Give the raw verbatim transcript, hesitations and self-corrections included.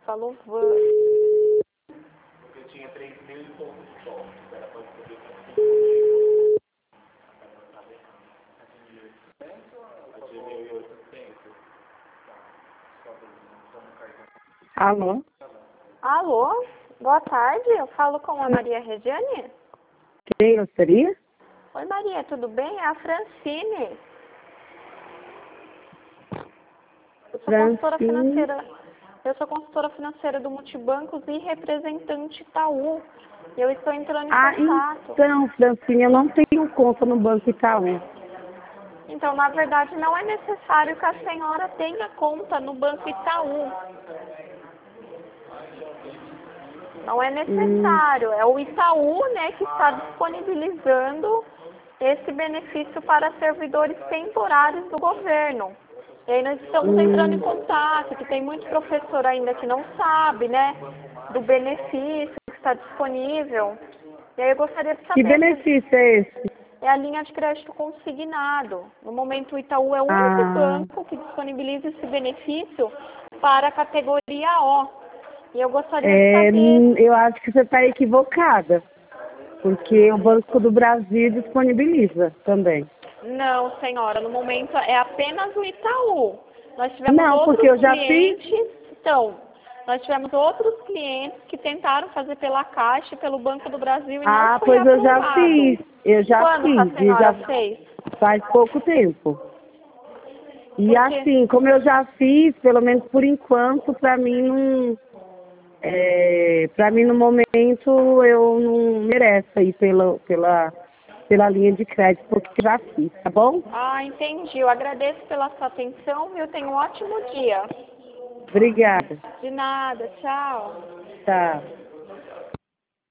falou van. Eu tinha três mil e poucos pontos. Era para poder a de mil e oitocentos. Alô? Alô? Boa tarde, eu falo com a Maria Regiane. Quem gostaria? Oi Maria, tudo bem? É a Francine. Eu sou consultora Francine. financeira. Eu sou consultora financeira do Multibancos e representante Itaú. Eu estou entrando em Ah, contato. então, Francine, eu não tenho conta no Banco Itaú. Então, na verdade, não é necessário que a senhora tenha conta no Banco Itaú. Não é necessário. É o Itaú, né, que está disponibilizando esse benefício para servidores temporários do governo. E aí nós estamos Hum. entrando em contato, que tem muito professor ainda que não sabe, né, do benefício que está disponível. E aí eu gostaria de saber... Que benefício é esse? É a linha de crédito consignado. No momento, o Itaú é o único Ah. banco que disponibiliza esse benefício para a categoria O. E eu gostaria de É, saber... eu acho que você está equivocada, porque o Banco do Brasil disponibiliza também. Não, senhora, no momento é apenas o Itaú. Nós tivemos Não, outros porque eu já clientes... fiz. Então, nós tivemos outros clientes que tentaram fazer pela Caixa e pelo Banco do Brasil e Ah, não foi pois eu já aprovado. fiz. Eu já Quando que a fiz. E senhora já fez? faz pouco tempo. E Porque... assim, como eu já fiz, pelo menos por enquanto, para mim não. É, para mim no momento eu não mereço ir pela, pela, pela linha de crédito, porque já fiz, tá bom? Ah, entendi. Eu agradeço pela sua atenção, viu? Tenha um ótimo dia. Obrigada. De nada, tchau. Tá.